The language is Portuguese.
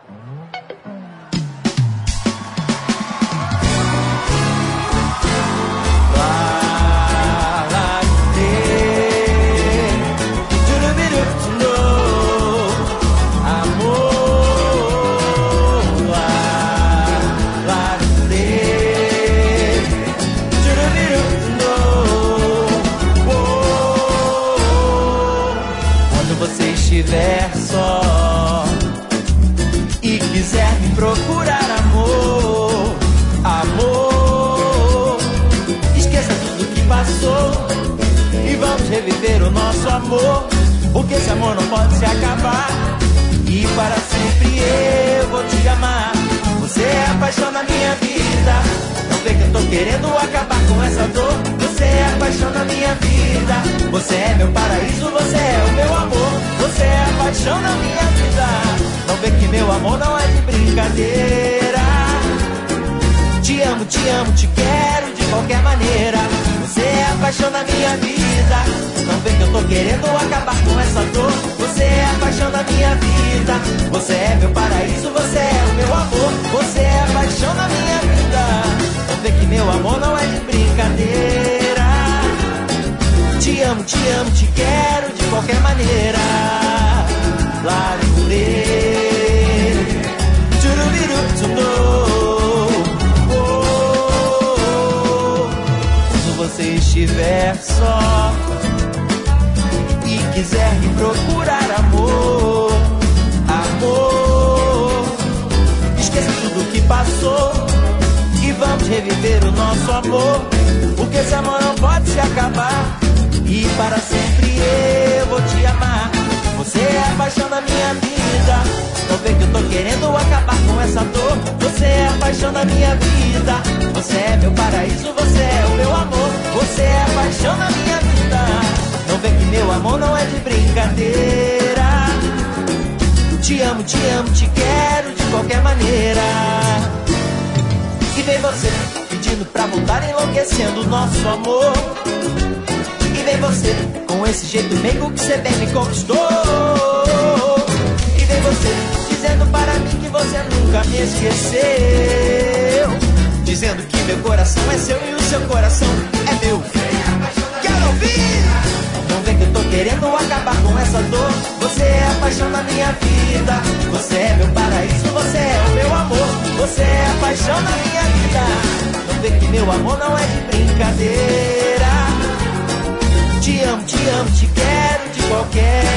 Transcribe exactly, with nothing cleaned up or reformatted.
Estiver só e quiser me procurar, amor, amor, esqueça tudo que passou e vamos reviver o nosso amor, porque esse amor não pode se acabar e para sempre eu vou te amar. Você é a paixão da minha vida, não vê que eu tô querendo acabar com essa dor. Você é a paixão da minha vida, você é meu paraíso, você é o meu amor. Você é a paixão da minha vida, não vê que meu amor não é de brincadeira. Te amo, te amo, te quero de qualquer maneira. Você é a paixão da minha vida, não vê que eu tô querendo acabar com essa dor. Você é a paixão da minha vida, você é meu paraíso, você é o meu amor. Você é a paixão da minha vida, não vê que meu amor não é de brincadeira. Te amo, te amo, te quero de qualquer maneira. Larulê, tchurubiru, tchundô. Quando você estiver só e quiser me procurar, amor, amor, esqueça tudo que passou e vamos reviver o nosso amor, porque esse amor não pode se acabar e para sempre eu vou te amar. Você é a paixão da minha vida, não vê que eu tô querendo acabar com essa dor. Você é a paixão da minha vida, você é meu paraíso, você é o meu amor. Você é a paixão da minha vida, não vê que meu amor não é de brincadeira. Te amo, te amo, te quero de qualquer maneira. E vem você pedindo pra voltar, enlouquecendo o nosso amor. E vem você com esse jeito meigo que você bem me conquistou. E vem você dizendo para mim que você nunca me esqueceu, dizendo que meu coração é seu e o seu coração é meu. Quero ouvir! Não vê que eu tô querendo acabar com essa dor. Você é a paixão da minha vida, você é meu paraíso, você é o meu amor. Você é a paixão da minha vida, não vê que meu amor não é de brincadeira. Te amo, te amo, te quero de qualquer